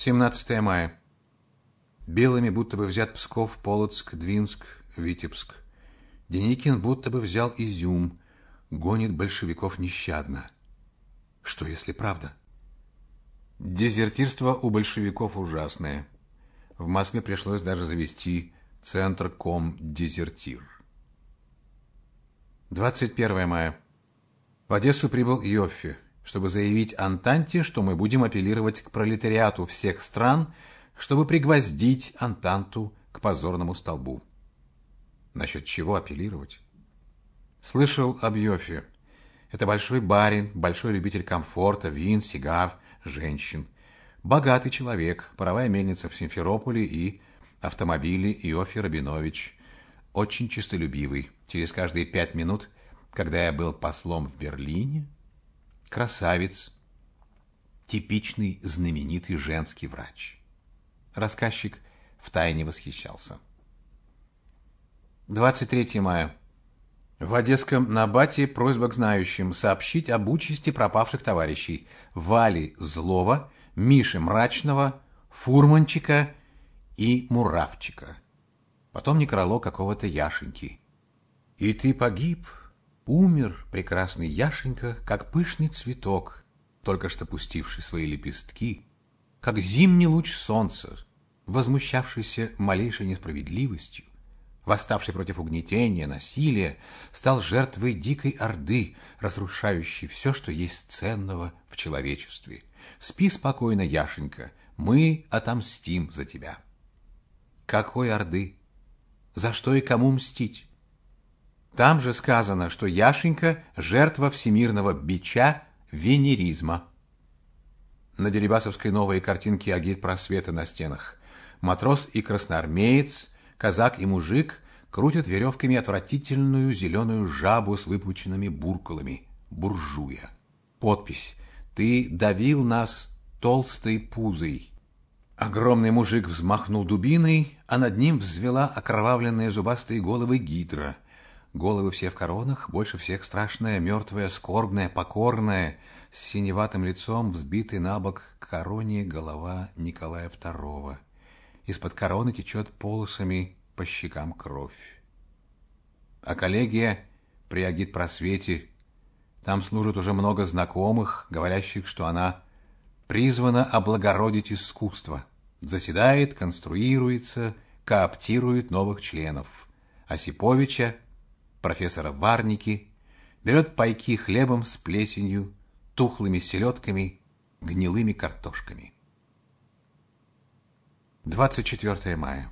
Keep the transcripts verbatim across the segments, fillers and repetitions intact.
семнадцатое мая. Белыми будто бы взят Псков, Полоцк, Двинск, Витебск. Деникин будто бы взял Изюм, гонит большевиков нещадно. Что, если правда? Дезертирство у большевиков ужасное. В Москве пришлось даже завести центр ком-дезертир. двадцать первое мая. В Одессу прибыл Иоффе, чтобы заявить Антанте, что мы будем апеллировать к пролетариату всех стран, чтобы пригвоздить Антанту к позорному столбу. Насчет чего апеллировать? Слышал об Иоффе. Это большой барин, большой любитель комфорта, вин, сигар, женщин. Богатый человек, паровая мельница в Симферополе и автомобили Иоффе Рабинович. Очень честолюбивый. Через каждые пять минут, когда я был послом в Берлине, красавец, типичный знаменитый женский врач. Рассказчик втайне восхищался. двадцать третье мая. В Одесском Набате просьба к знающим сообщить об участи пропавших товарищей Вали Злова, Миши Мрачного, Фурманчика и Муравчика. Потом некролог какого-то Яшеньки. И ты погиб, умер, прекрасный Яшенька, как пышный цветок, только что пустивший свои лепестки, как зимний луч солнца, возмущавшийся малейшей несправедливостью, восставший против угнетения, насилия, стал жертвой дикой орды, разрушающей все, что есть ценного в человечестве. Спи спокойно, Яшенька, мы отомстим за тебя. Какой орды? За что и кому мстить? Там же сказано, что Яшенька – жертва всемирного бича венеризма. На Дерибасовской новые картинки агитпросвета на стенах. Матрос и красноармеец, казак и мужик крутят веревками отвратительную зеленую жабу с выпученными буркалами. Буржуя. Подпись: «Ты давил нас толстой пузой». Огромный мужик взмахнул дубиной, а над ним взвела окровавленные зубастые головы гидра. Головы все в коронах, больше всех страшная, мертвая, скорбная, покорная, с синеватым лицом, взбитой на бок к короне голова Николая второго. Из-под короны течет полосами по щекам кровь. А коллегия при агитпросвете, там служит уже много знакомых, говорящих, что она призвана облагородить искусство, заседает, конструируется, кооптирует новых членов. Осиповича, профессора Варники, берет пайки хлебом с плесенью, тухлыми селедками, гнилыми картошками. двадцать четвёртое мая.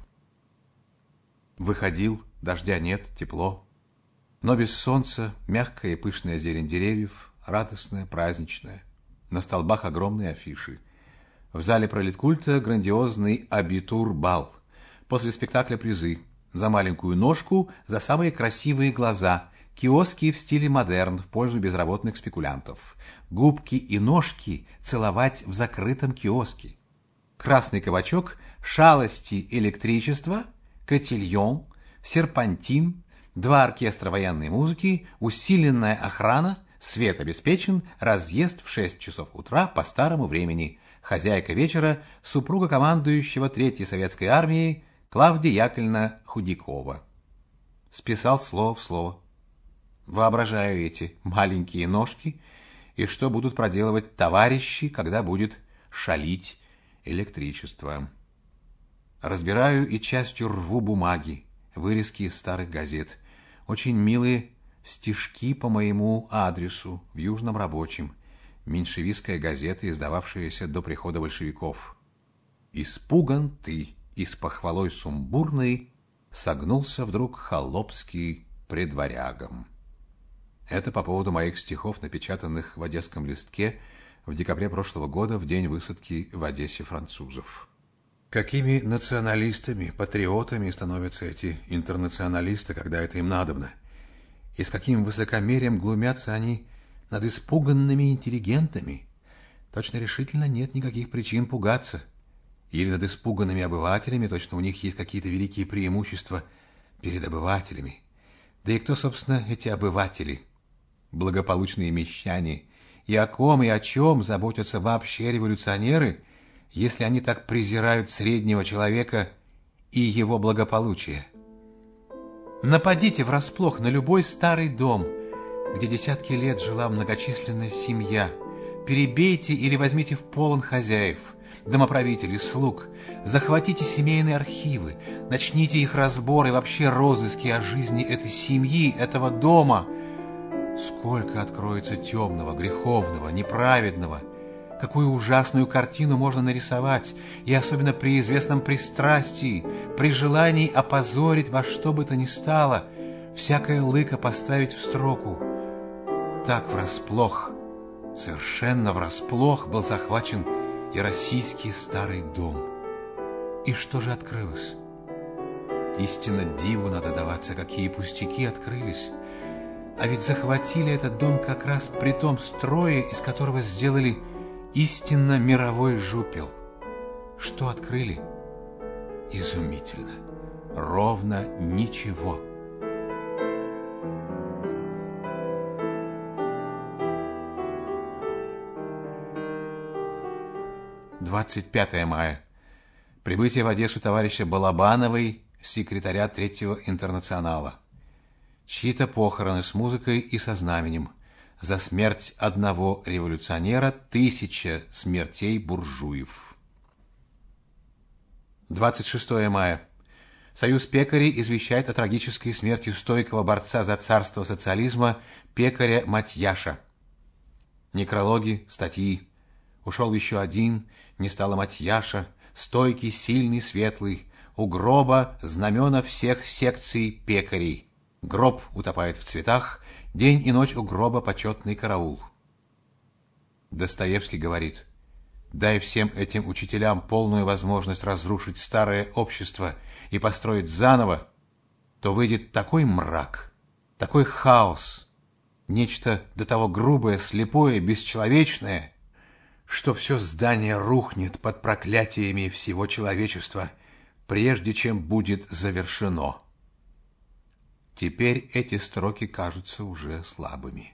Выходил, дождя нет, тепло, но без солнца, мягкая и пышная зелень деревьев, радостная, праздничная. На столбах огромные афиши. В зале пролеткульта грандиозный абитур-бал. После спектакля призы. За маленькую ножку, за самые красивые глаза. Киоски в стиле модерн в пользу безработных спекулянтов. Губки и ножки целовать в закрытом киоске. Красный кабачок, шалости электричества, котельон, серпантин, два оркестра военной музыки, усиленная охрана, свет обеспечен, разъезд в шесть часов утра по старому времени. Хозяйка вечера, супруга командующего Третьей советской армией Клавдия Яковлевна Худякова. Списал слово в слово. Воображаю эти маленькие ножки и что будут проделывать товарищи, когда будет шалить электричество. Разбираю и частью рву бумаги, вырезки из старых газет. Очень милые стишки по моему адресу в Южном Рабочем. Меньшевистская газета, издававшаяся до прихода большевиков. «Испуган ты, и с похвалой сумбурной согнулся вдруг холопский пред варягом». Это по поводу моих стихов, напечатанных в Одесском листке в декабре прошлого года, в день высадки в Одессе французов. Какими националистами, патриотами становятся эти интернационалисты, когда это им надобно? И с каким высокомерием глумятся они над испуганными интеллигентами? Точно решительно нет никаких причин пугаться. Или над испуганными обывателями, точно у них есть какие-то великие преимущества перед обывателями. Да и кто, собственно, эти обыватели? Благополучные мещане. И о ком и о чем заботятся вообще революционеры? если они так презирают среднего человека и его благополучие? Нападите врасплох на любой старый дом, где десятки лет жила многочисленная семья. Перебейте или возьмите в полон хозяев, домоправителей, слуг. Захватите семейные архивы, начните их разбор и вообще розыски о жизни этой семьи, этого дома. Сколько откроется темного, греховного, неправедного. Какую ужасную картину можно нарисовать, и особенно при известном пристрастии, при желании опозорить во что бы то ни стало, всякое лыко поставить в строку. Так врасплох, совершенно врасплох был захвачен и российский старый дом. И что же открылось? Истинно диву надо даваться, какие пустяки открылись. А ведь захватили этот дом как раз при том строе, из которого сделали истинно мировой жупел. Что открыли? Изумительно. Ровно ничего. двадцать пятое мая. Прибытие в Одессу товарища Балабановой, секретаря Третьего интернационала. Чьи-то похороны с музыкой и со знаменем. За смерть одного революционера тысяча смертей буржуев. двадцать шестое мая. Союз пекарей извещает о трагической смерти стойкого борца за царство социализма пекаря Матьяша. Некрологи, статьи. Ушел еще один, не стало Матьяша, стойкий, сильный, светлый. У гроба знамена всех секций пекарей. Гроб утопает в цветах, день и ночь у гроба почетный караул. Достоевский говорит: дай всем этим учителям полную возможность разрушить старое общество и построить заново, то выйдет такой мрак, такой хаос, нечто до того грубое, слепое, бесчеловечное, что все здание рухнет под проклятиями всего человечества, прежде чем будет завершено. Теперь эти строки кажутся уже слабыми.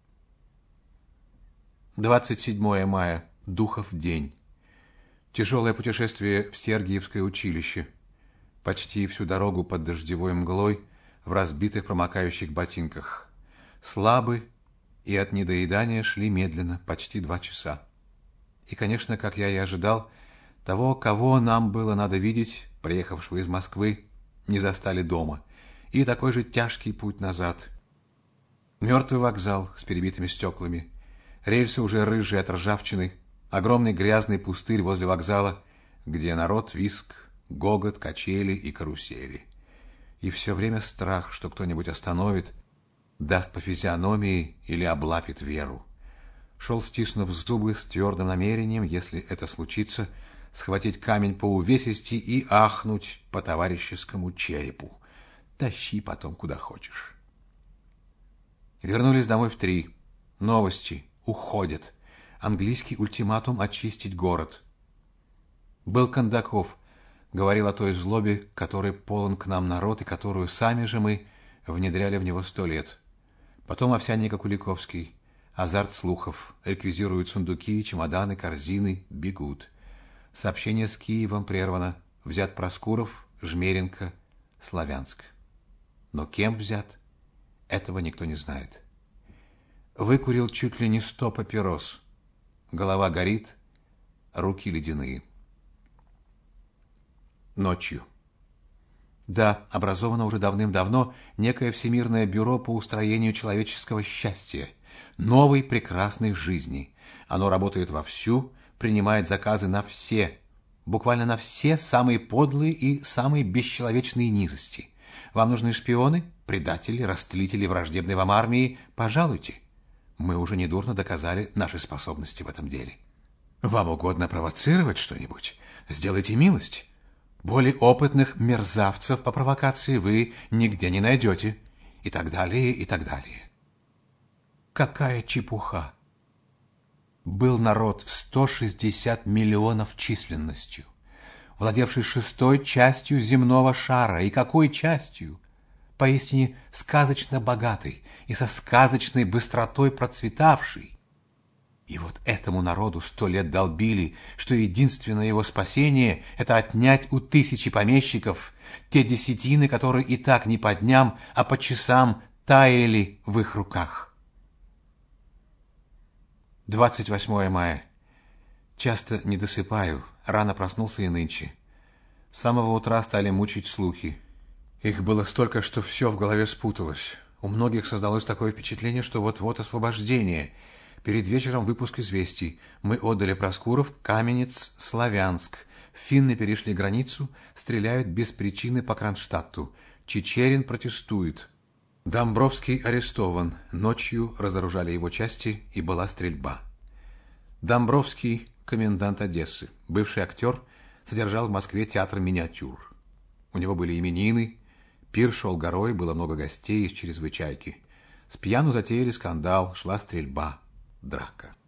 двадцать седьмое мая. Духов день. Тяжелое путешествие в Сергиевское училище. Почти всю дорогу под дождевой мглой в разбитых промокающих ботинках. Слабы и от недоедания шли медленно, почти два часа. И, конечно, как я и ожидал, того, кого нам было надо видеть, приехавшего из Москвы, не застали дома. И такой же тяжкий путь назад. Мертвый вокзал с перебитыми стеклами, рельсы уже рыжие от ржавчины, огромный грязный пустырь возле вокзала, где народ, визг, гогот, качели и карусели. И все время страх, что кто-нибудь остановит, даст по физиономии или облапит Веру. Шел, стиснув зубы, с твердым намерением, если это случится, схватить камень по увесисти и ахнуть по товарищескому черепу. Тащи потом куда хочешь. Вернулись домой в три. Новости. Уходят. Английский ультиматум очистить город. Был Кондаков. Говорил о той злобе, которой полон к нам народ, и которую сами же мы внедряли в него сто лет. Потом Овсянник Куликовский. Азарт слухов. Реквизируют сундуки, чемоданы, корзины. Бегут. Сообщение с Киевом прервано. Взят Проскуров, Жмеренко, Славянск. Но кем взят, этого никто не знает. Выкурил чуть ли не сто папирос. Голова горит, руки ледяные. Ночью. Да, образовано уже давным-давно некое Всемирное бюро по устроению человеческого счастья, новой прекрасной жизни. Оно работает вовсю, принимает заказы на все, буквально на все самые подлые и самые бесчеловечные низости. Вам нужны шпионы, предатели, растлители враждебной вам армии? Пожалуйте. Мы уже недурно доказали наши способности в этом деле. Вам угодно провоцировать что-нибудь? Сделайте милость. Более опытных мерзавцев по провокации вы нигде не найдете. И так далее, и так далее. Какая чепуха! Был народ в сто шестьдесят миллионов численностью, владевший шестой частью земного шара. И какой частью? Поистине сказочно богатый и со сказочной быстротой процветавший. И вот этому народу сто лет долбили, что единственное его спасение – это отнять у тысячи помещиков те десятины, которые и так не по дням, а по часам таяли в их руках. двадцать восьмое мая. Часто не досыпаю, рано проснулся и нынче. С самого утра стали мучить слухи. Их было столько, что все в голове спуталось. У многих создалось такое впечатление, что вот-вот освобождение. Перед вечером выпуск известий. Мы отдали Проскуров, Каменец, Славянск. Финны перешли границу, стреляют без причины по Кронштадту. Чичерин протестует. Домбровский арестован. Ночью разоружали его части, и была стрельба. Домбровский, комендант Одессы, бывший актер, содержал в Москве театр миниатюр. У него были именины, пир шел горой, было много гостей из чрезвычайки. С пьяну затеяли скандал, шла стрельба, драка.